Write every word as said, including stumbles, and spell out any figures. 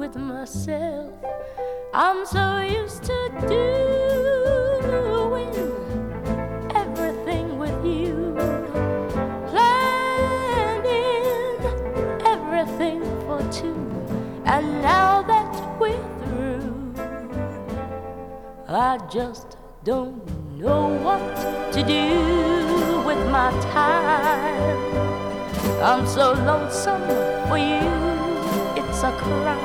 with myself. I'm so used to doing everything with you, planning everything for two. And now that we're through, I just don't know what to do with my time. I'm so lonesome for you, it's a crime.